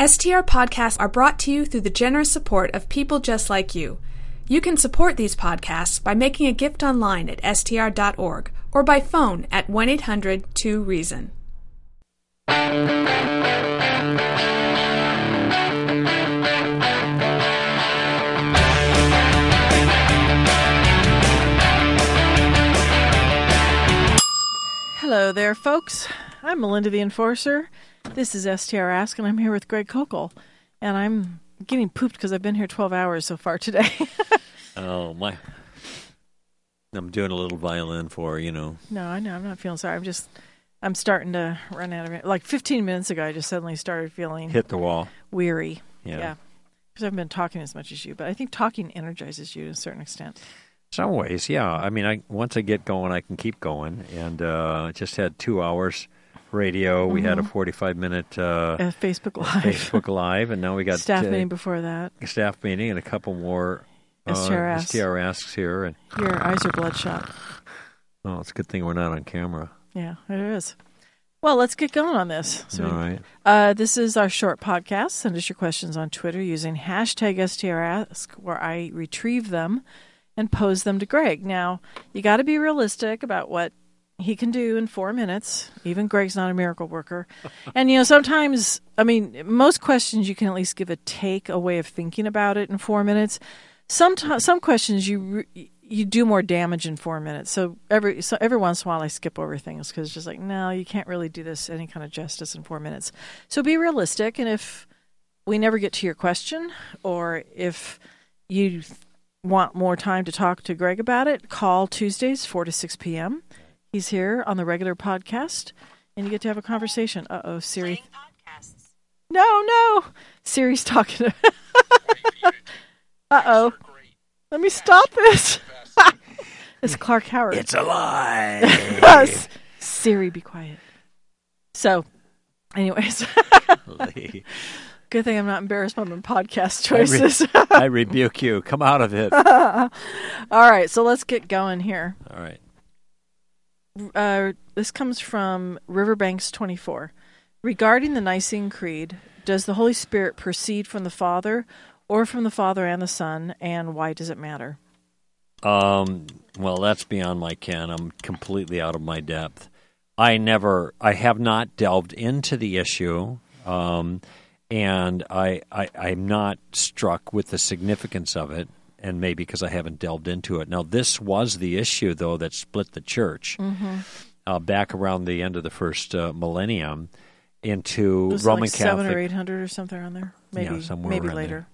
STR podcasts are brought to you through the generous support of people just like you. You can support these podcasts by making a gift online at str.org or by phone at 1-800-2-REASON. Hello there, folks. I'm Melinda the Enforcer. This is STR Ask, and I'm here with Greg Kokel. And I'm getting pooped because I've been here 12 hours so far today. Oh, my. I'm doing a little violin for, No, I know. I'm not feeling sorry. I'm starting to run out of it. Like 15 minutes ago, I just suddenly started feeling... Hit the wall. Weary. Yeah. Because I've been talking as much as you. But I think talking energizes you to a certain extent. Some ways, yeah. I mean, once I get going, I can keep going. And just had 2 hours radio. We had a 45-minute Facebook Live, and now we got staff meeting before that. Staff meeting and a couple more STR Asks here. And your eyes are bloodshot. Oh, it's a good thing we're not on camera. Yeah, it is. Well, let's get going on this. All right. This is our short podcast. Send us your questions on Twitter using hashtag STRask, where I retrieve them and pose them to Greg. Now, you got to be realistic about what he can do in 4 minutes. Even Greg's not a miracle worker. And, sometimes, most questions you can at least give a way of thinking about it in 4 minutes. Some questions you do more damage in 4 minutes. So every once in a while I skip over things because it's just like, no, you can't really do this any kind of justice in 4 minutes. So be realistic. And if we never get to your question, or if you want more time to talk to Greg about it, call Tuesdays 4 to 6 p.m. He's here on the regular podcast, and you get to have a conversation. Uh-oh, Siri. No. Siri's talking to... Uh-oh. Let me stop this. It's Clark Howard. It's a lie. Yes. Siri, be quiet. So, anyways. Good thing I'm not embarrassed by my podcast choices. I rebuke you. Come out of it. All right, so let's get going here. All right. This comes from Riverbanks 24. Regarding the Nicene Creed, does the Holy Spirit proceed from the Father or from the Father and the Son, and why does it matter? Well, that's beyond my ken. I'm completely out of my depth. I have not delved into the issue, and I'm not struck with the significance of it. And maybe because I haven't delved into it. Now, this was the issue, though, that split the church back around the end of the first millennium into Roman like Catholic. 700 or 800 or something around there? Maybe later.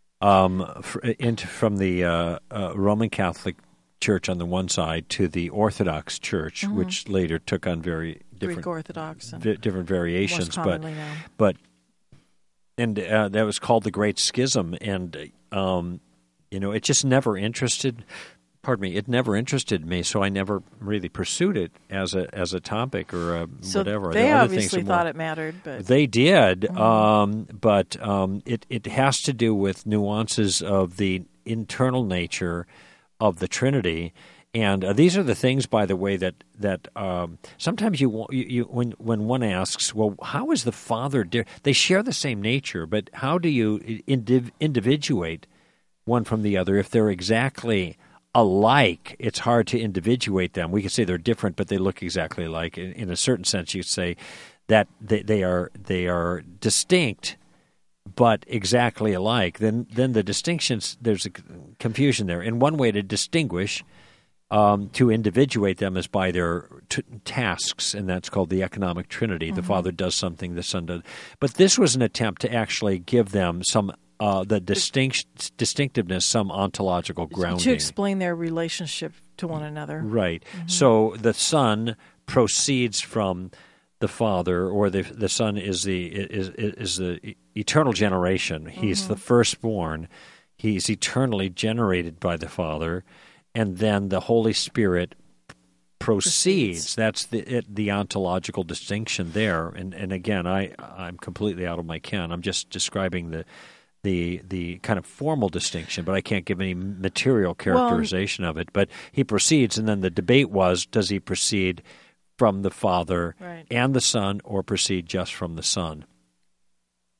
From the Roman Catholic Church on the one side to the Orthodox Church, which later took on very different Greek Orthodox and different variations. Most commonly now. That was called the Great Schism, and it just never interested. It never interested me, so I never really pursued it as a topic or whatever. They obviously thought it mattered, but they did. But it has to do with nuances of the internal nature of the Trinity, and these are the things, by the way, that sometimes when one asks, well, how is the Father? They share the same nature, but how do you individuate one from the other? If they're exactly alike, it's hard to individuate them. We could say they're different, but they look exactly alike. In a certain sense, you'd say that they are distinct, but exactly alike. Then the distinctions, there's a confusion there. And one way to distinguish, to individuate them, is by their tasks, and that's called the economic trinity. The Father does something, the Son does. But this was an attempt to actually give them some the distinctiveness, some ontological grounding. To explain their relationship to one another. Right. So the Son proceeds from the Father, or the Son is the eternal generation. He's the firstborn. He's eternally generated by the Father, and then the Holy Spirit proceeds. That's the ontological distinction there. And again, I'm completely out of my ken. I'm just describing the kind of formal distinction, but I can't give any material characterization of it. But he proceeds, and then the debate was, does he proceed from the Father and the Son, or proceed just from the Son?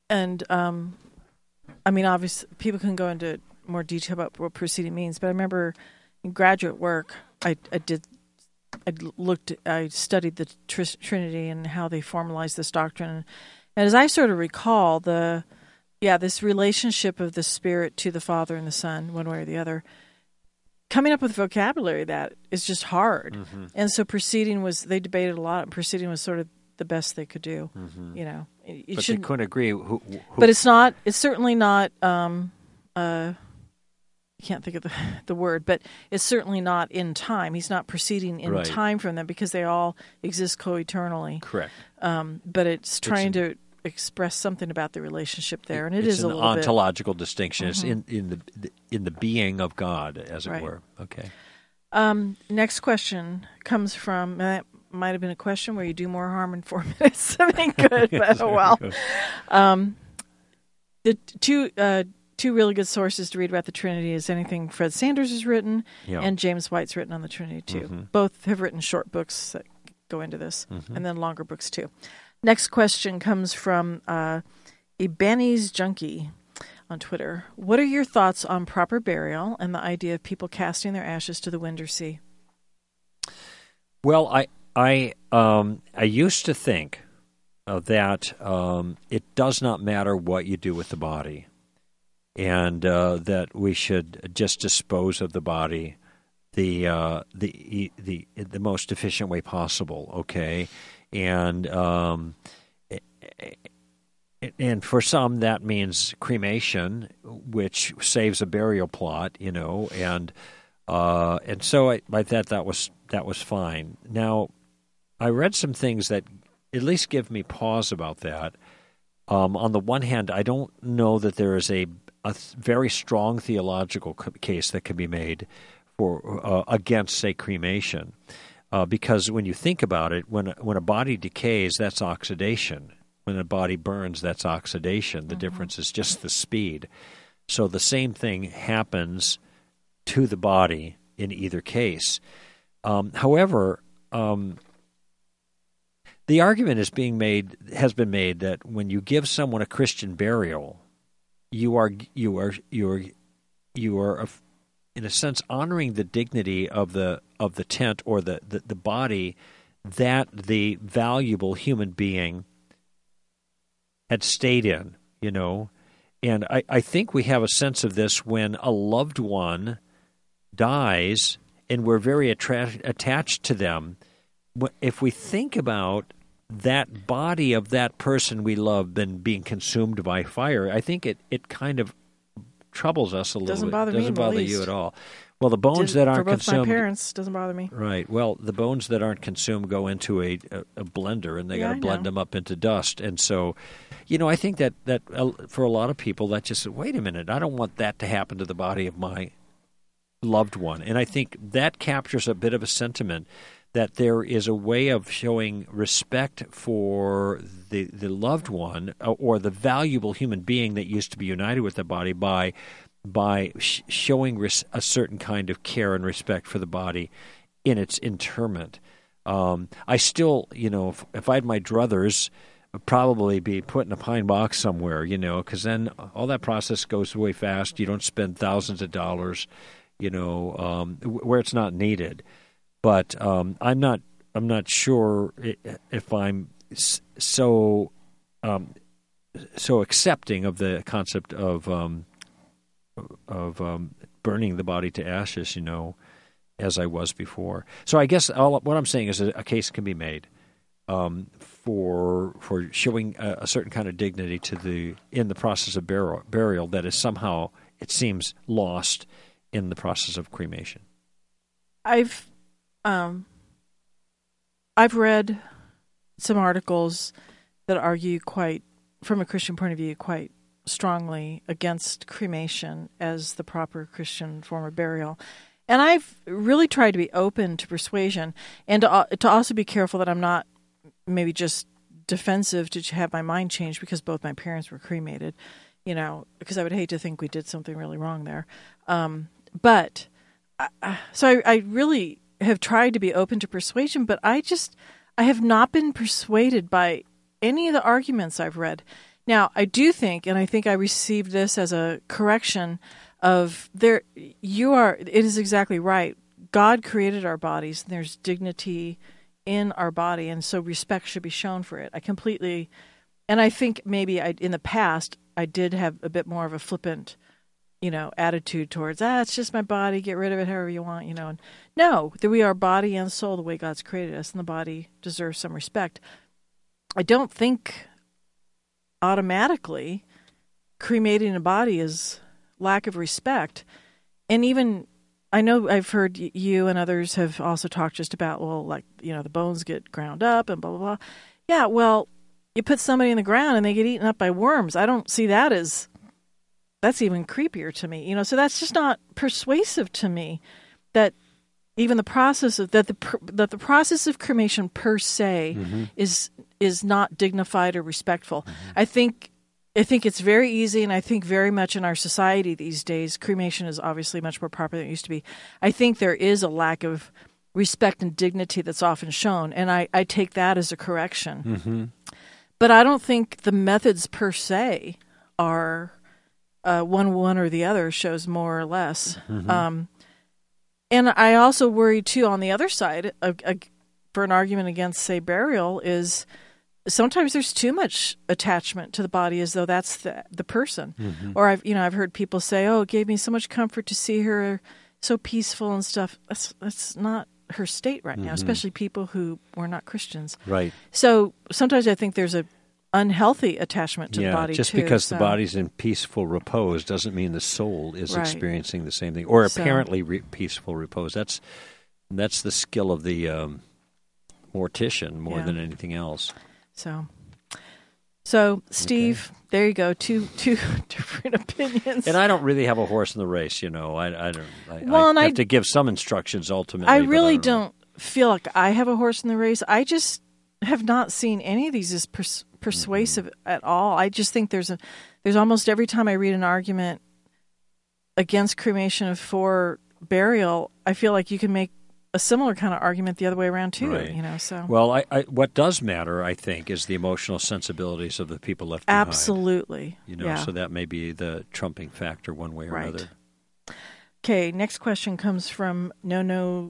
And I mean, obviously, people can go into more detail about what proceeding means, but I remember in graduate work, I studied the Trinity and how they formalized this doctrine. And as I sort of recall, this relationship of the Spirit to the Father and the Son, one way or the other, coming up with vocabulary that is just hard. Mm-hmm. And so proceeding they debated a lot, and proceeding was sort of the best they could do. Mm-hmm. You know, but they couldn't agree. But it's certainly not, I can't think of the word, but it's certainly not in time. He's not proceeding in time from them because they all exist co-eternally. Correct. But it's trying to express something about the relationship there, and it's an a little ontological distinction. Mm-hmm. It's in the being of God, as it were. Okay. Next question comes from, might have been a question where you do more harm in 4 minutes than good, but oh well. The two really good sources to read about the Trinity is anything Fred Sanders has written and James White's written on the Trinity too. Mm-hmm. Both have written short books that go into this, and then longer books too. Next question comes from Ibanez Junkie on Twitter. What are your thoughts on proper burial and the idea of people casting their ashes to the wind or sea? Well, I used to think that it does not matter what you do with the body, and that we should just dispose of the body the most efficient way possible. Okay, and for some that means cremation, which saves a burial plot, you know, and so I thought that was fine. Now, I read some things that at least give me pause about that. On the one hand, I don't know that there is a very strong theological case that can be made for against, say, cremation, because when you think about it, when a body decays, that's oxidation. When a body burns, that's oxidation. The difference is just the speed. So the same thing happens to the body in either case. However, the argument has been made that when you give someone a Christian burial, you are in a sense honoring the dignity of the tent or the body that the valuable human being had stayed in, you know. And I think we have a sense of this when a loved one dies and we're very attached to them. If we think about that body of that person we love being consumed by fire, I think it kind of troubles us a little bit. Doesn't bother me. Doesn't bother you at all. Well, the bones that aren't consumed... For both my parents, doesn't bother me. Right. Well, the bones that aren't consumed go into a blender, and they got to blend them up into dust. And so, you know, I think that for a lot of people, that just, wait a minute, I don't want that to happen to the body of my loved one. And I think that captures a bit of a sentiment that there is a way of showing respect for the loved one or the valuable human being that used to be united with the body by showing a certain kind of care and respect for the body in its interment. I still, you know, if I had my druthers, I'd probably be put in a pine box somewhere, you know, because then all that process goes way fast. You don't spend thousands of dollars, you know, where it's not needed. But I'm not sure if I'm so accepting of the concept of burning the body to ashes, you know, as I was before. So I guess what I'm saying is a case can be made for showing a certain kind of dignity in the process of burial that is somehow, it seems, lost in the process of cremation. I've read some articles that argue from a Christian point of view, quite strongly against cremation as the proper Christian form of burial. And I've really tried to be open to persuasion and to also be careful that I'm not maybe just defensive to have my mind changed because both my parents were cremated, you know, because I would hate to think we did something really wrong there. So I really have tried to be open to persuasion, but I have not been persuaded by any of the arguments I've read. Now, I do think, and I think I received this as a correction of there. It is exactly right. God created our bodies, and there's dignity in our body, and so respect should be shown for it. I completely, and I think maybe in the past I did have a bit more of a flippant, attitude towards it's just my body. Get rid of it however you want, And no, that we are body and soul the way God's created us, and the body deserves some respect. I don't think automatically cremating a body is lack of respect. And even, I know I've heard you and others have also talked just about, the bones get ground up and blah, blah, blah. Yeah, well, you put somebody in the ground and they get eaten up by worms. I don't see that as, that's even creepier to me. So that's just not persuasive to me that even the process of, that the process of cremation per se is not dignified or respectful. I think it's very easy, and I think very much in our society these days, cremation is obviously much more popular than it used to be. I think there is a lack of respect and dignity that's often shown, and I take that as a correction. But I don't think the methods per se are one or the other shows more or less. And I also worry, too, on the other side, for an argument against, say, burial, is sometimes there's too much attachment to the body as though that's the person. Or I've heard people say, it gave me so much comfort to see her so peaceful and stuff. That's not her state right now, especially people who were not Christians. Right. So sometimes I think there's a unhealthy attachment to the body, just too. because the body's in peaceful repose doesn't mean the soul is experiencing the same thing, or apparently peaceful repose. That's the skill of the mortician more than anything else. So Steve, there you go, two different opinions. And I don't really have a horse in the race, I have to give some instructions ultimately. I really don't feel like I have a horse in the race. I just have not seen any of these as persuasive at all. I just think there's almost every time I read an argument against cremation for burial, I feel like you can make a similar kind of argument the other way around too. Right. So well, what does matter, I think, is the emotional sensibilities of the people left behind. Absolutely. So that may be the trumping factor one way or another. Okay, next question comes from no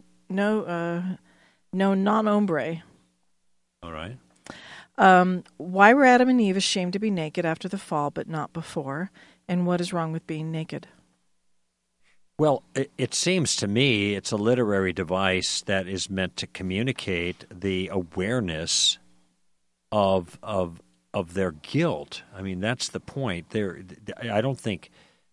non-hombre. All right. Why were Adam and Eve ashamed to be naked after the fall, but not before? And what is wrong with being naked? Well, it seems to me it's a literary device that is meant to communicate the awareness of their guilt. I mean, that's the point. I don't think.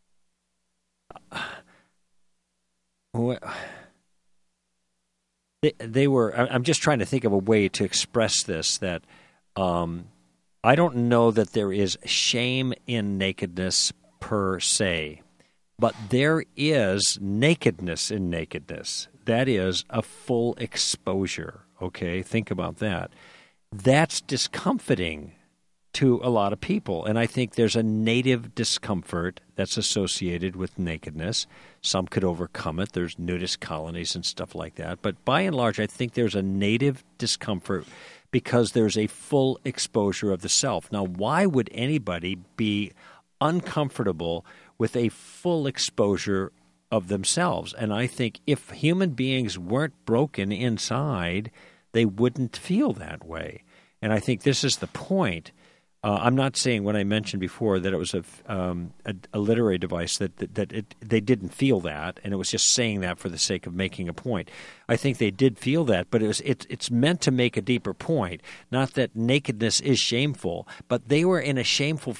They were. I'm just trying to think of a way to express this. That I don't know that there is shame in nakedness per se, but there is nakedness in nakedness. That is a full exposure. Okay, think about that. That's discomforting to a lot of people, and I think there's a native discomfort that's associated with nakedness. Some could overcome it. There's nudist colonies and stuff like that. But by and large, I think there's a native discomfort because there's a full exposure of the self. Now, why would anybody be uncomfortable with a full exposure of themselves? And I think if human beings weren't broken inside, they wouldn't feel that way. And I think this is the point. I'm not saying when I mentioned before that it was a literary device that they didn't feel that, and it was just saying that for the sake of making a point. I think they did feel that, but it's meant to make a deeper point. Not that nakedness is shameful, but they were in a shameful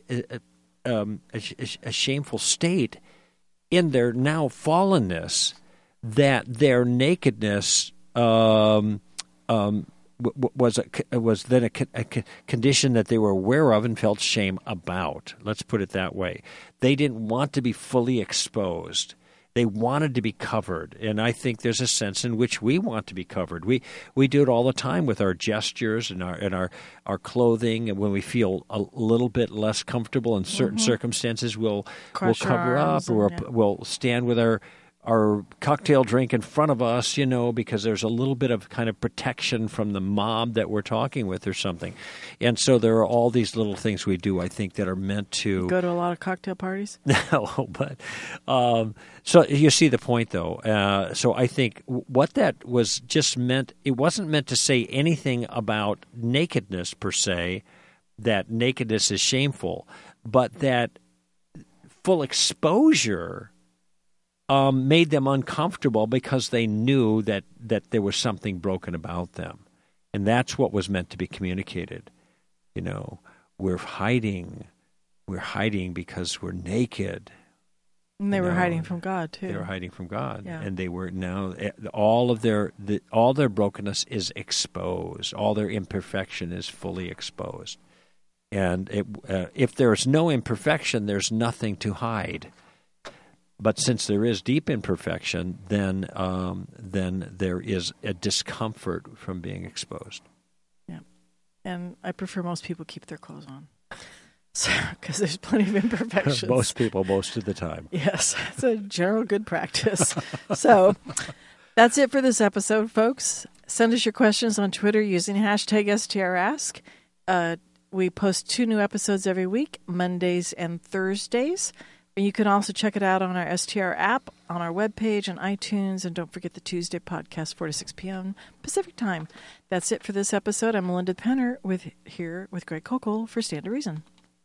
a shameful state in their now fallenness, that their nakedness was then a condition that they were aware of and felt shame about. Let's put it that way. They didn't want to be fully exposed. They wanted to be covered. And I think there's a sense in which we want to be covered. We do it all the time with our gestures and our clothing. And when we feel a little bit less comfortable in certain circumstances, we'll cover up, or we'll stand with our cocktail drink in front of us, because there's a little bit of kind of protection from the mob that we're talking with or something. And so there are all these little things we do, I think, that are meant to... Go to a lot of cocktail parties? No, but... so you see the point, though. So I think what that was just meant, it wasn't meant to say anything about nakedness per se, that nakedness is shameful, but that full exposure... made them uncomfortable because they knew that there was something broken about them. And that's what was meant to be communicated. We're hiding because we're naked. And they were hiding from God, too. They were hiding from God. Yeah. And they were now, all their brokenness is exposed. All their imperfection is fully exposed. And if there's no imperfection, there's nothing to hide. But since there is deep imperfection, then there is a discomfort from being exposed. Yeah, and I prefer most people keep their clothes on, because there's plenty of imperfections. Most people, most of the time. Yes, it's a general good practice. So that's it for this episode, folks. Send us your questions on Twitter using hashtag STRask. We post 2 new episodes every week, Mondays and Thursdays. You can also check it out on our STR app, on our webpage, on iTunes, and don't forget the Tuesday podcast, 4 to 6 p.m. Pacific time. That's it for this episode. I'm Melinda Penner here with Greg Koukl for Stand to Reason.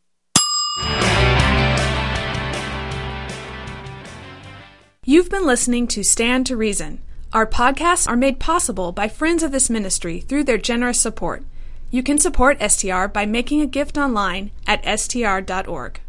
You've been listening to Stand to Reason. Our podcasts are made possible by friends of this ministry through their generous support. You can support STR by making a gift online at str.org.